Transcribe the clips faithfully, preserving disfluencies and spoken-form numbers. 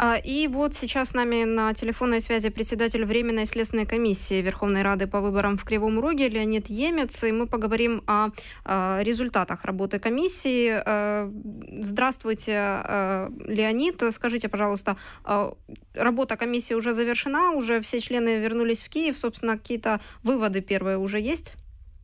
А, И вот сейчас с нами на телефонной связи председатель Временной следственной комиссии Верховной Рады по выборам в Кривом Роге Леонид Емец, и мы поговорим о, о результатах работы комиссии. Э, Здравствуйте, э, Леонид. Скажите, пожалуйста, э, работа комиссии уже завершена, уже все члены вернулись в Киев, собственно, какие-то выводы первые уже есть?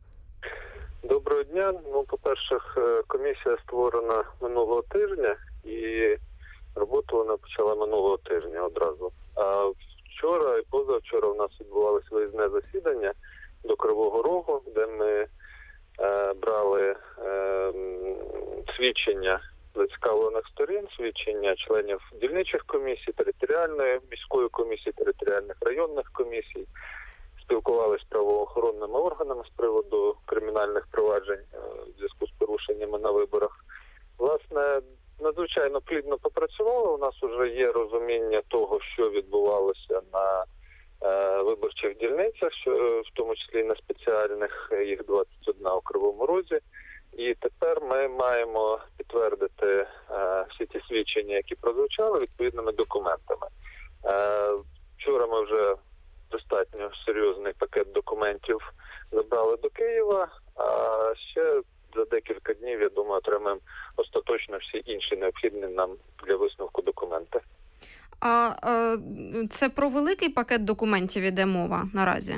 Доброго дня. Ну, по-перше, комісія створена минулого тижня, і роботу вона почала минулого тижня одразу. А вчора і позавчора у нас відбувалося виїзне засідання до Кривого Рогу, де ми е, брали е, свідчення зацікавлених сторін, свідчення членів дільничих комісій, територіальної міської комісії, територіальних районних комісій. Спілкувалися з правоохоронними органами з приводу кримінальних проваджень в зв'язку з порушеннями на виборах. Власне, надзвичайно плідно попрацювали. У нас вже є розуміння того, що відбувалося на е, виборчих дільницях, що, в тому числі на спеціальних, їх двадцять одна у Кривому Розі. І тепер ми маємо підтвердити е, всі ті свідчення, які прозвучали, відповідними документами. Е, вчора ми вже достатньо серйозний пакет документів забрали до Києва, а ще за декілька днів, я думаю, отримаємо остаточно всі інші необхідні нам для висновку документи. А е, це про великий пакет документів іде мова наразі?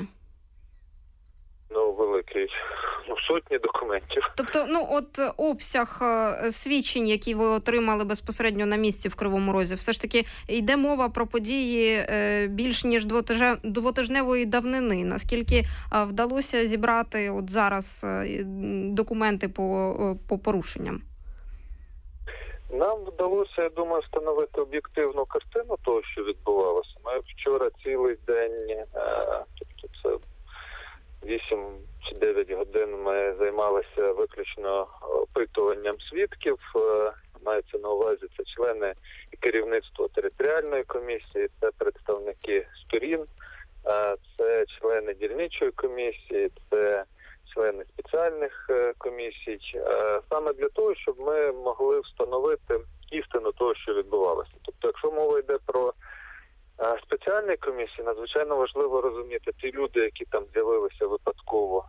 Ну, великий. Ну, сотні документів. Тобто, ну, от обсяг е, свідчень, які ви отримали безпосередньо на місці в Кривому Розі, все ж таки йде мова про події е, більш ніж двотижне, двотижневої давнини. Наскільки е, вдалося зібрати от зараз е, документи по, е, по порушенням? Нам вдалося, я думаю, встановити об'єктивну картину того, що відбувалося. Ми вчора цілий день, е, тобто це вісім чи дев'ять годин ми займалися виключно опитуванням свідків. Мається на увазі це члени і керівництво територіальної комісії, це представники сторін, це члени дільничої комісії, це члени спеціальних комісій. Саме для того, щоб ми могли встановити істину того, що відбувалося. Тобто, якщо мова йде про спеціальні комісії, надзвичайно важливо розуміти, ті люди, які там з'явилися випадково,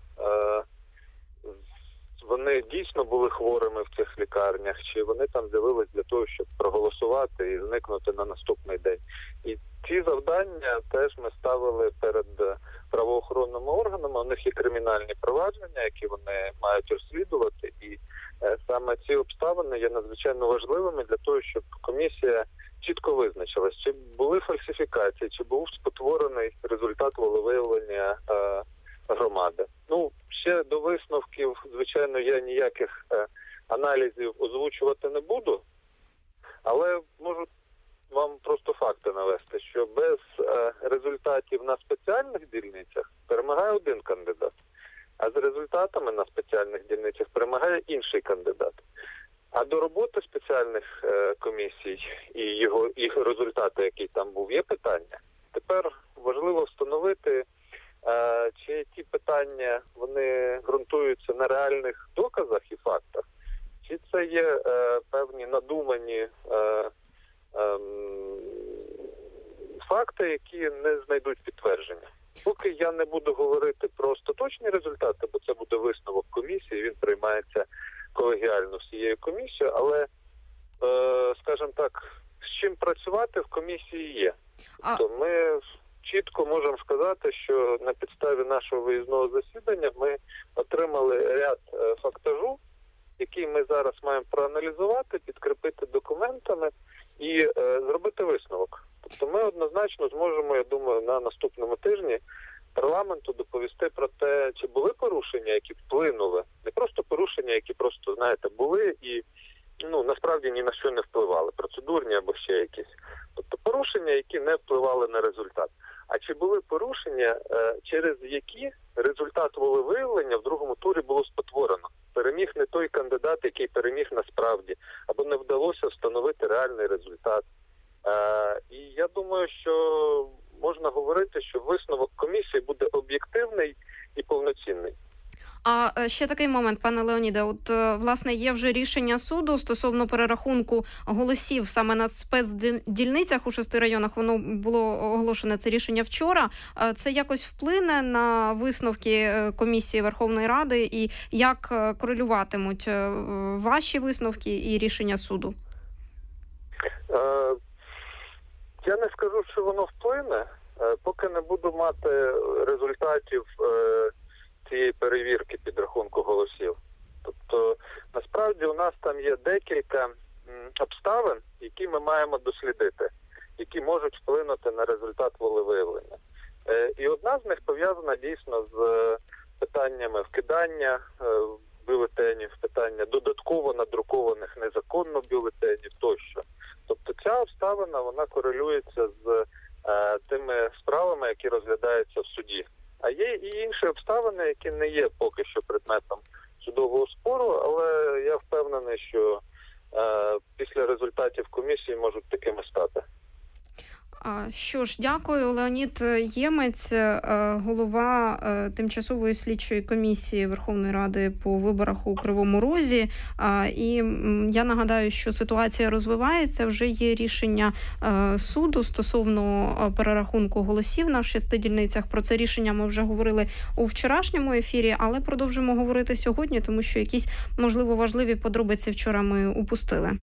вони дійсно були хворими в цих лікарнях, чи вони там з'явились для того, щоб проголосувати і зникнути на наступний день. І ці завдання теж ми ставили перед правоохоронними органами, у них є кримінальні провадження, які вони мають розслідувати, і саме ці обставини є надзвичайно важливими для того, щоб комісія чітко визначилась, чи були фальсифікації, чи був спотворений результат волевиявлення е, громади. Ну, ще до висновків, звичайно, я ніяких е, аналізів озвучувати не буду, але можу вам просто факти навести, що без е, результатів на спеціальних дільницях перемагає один кандидат, а з результатами на спеціальних дільницях перемагає інший кандидат. А до роботи спеціальних е, комісій і його їх результати, який там був, є питання. Тепер важливо встановити, е, чи ті питання, вони ґрунтуються на реальних доказах і фактах, чи це є е, певні надумані е, е, факти, які не знайдуть підтвердження. Поки я не буду говорити про остаточні результати, бо це буде висновок комісії, він приймається колегіально всією комісією, але, е, скажімо так, з чим працювати в комісії є. А... То ми чітко можемо сказати, що на підставі нашого виїзного засідання ми отримали ряд е, фактажу, який ми зараз маємо проаналізувати, підкріпити документами і е, зробити висновок. Тобто ми однозначно зможемо, я думаю, на наступному тижні парламенту доповісти про те, чи були порушення, які вплинули, не просто порушення, які просто, знаєте, були і, ну, насправді ні на що не впливали, процедурні або ще якісь. Тобто порушення, які не впливали на результат. А чи були порушення, через які результат волевиявлення в другому турі було спотворено? Переміг не той кандидат, який переміг насправді, або не вдалося встановити реальний результат. І я думаю, що можна говорити, що висновок комісії буде об'єктивний і повноцінний. А е, ще такий момент, пане Леоніде. От е, власне є вже рішення суду стосовно перерахунку голосів саме на спецдільницях у шести районах. Воно було оголошене це рішення вчора. Е, Це якось вплине на висновки е, комісії Верховної Ради і як е, корелюватимуть е, ваші висновки і рішення суду? Е, Я не скажу, що воно вплине, е, поки не буду мати результатів е, цієї перевірки підрахунку голосів. Тобто, насправді у нас там є декілька м, обставин, які ми маємо дослідити, які можуть вплинути на результат волевиявлення. Е, І одна з них пов'язана дійсно з е, питаннями вкидання е, бюлетенів, питання додатково надрукованих незаконно бюлетенів тощо. Тобто ця обставина, вона корелюється з е, тими справами, які розглядаються в суді. А є і інші обставини, які не є поки що предметом судового спору, але я впевнений, що е, після результатів комісії можуть такими стати. А, Що ж, дякую. Леонід Ємець, е, голова е, Тимчасової слідчої комісії Верховної Ради по виборах у Кривому Розі. А, І м, я нагадаю, що ситуація розвивається. Вже є рішення е, суду стосовно е, перерахунку голосів на шести дільницях. Про це рішення ми вже говорили у вчорашньому ефірі, але продовжимо говорити сьогодні, тому що якісь, можливо, важливі подробиці вчора ми упустили.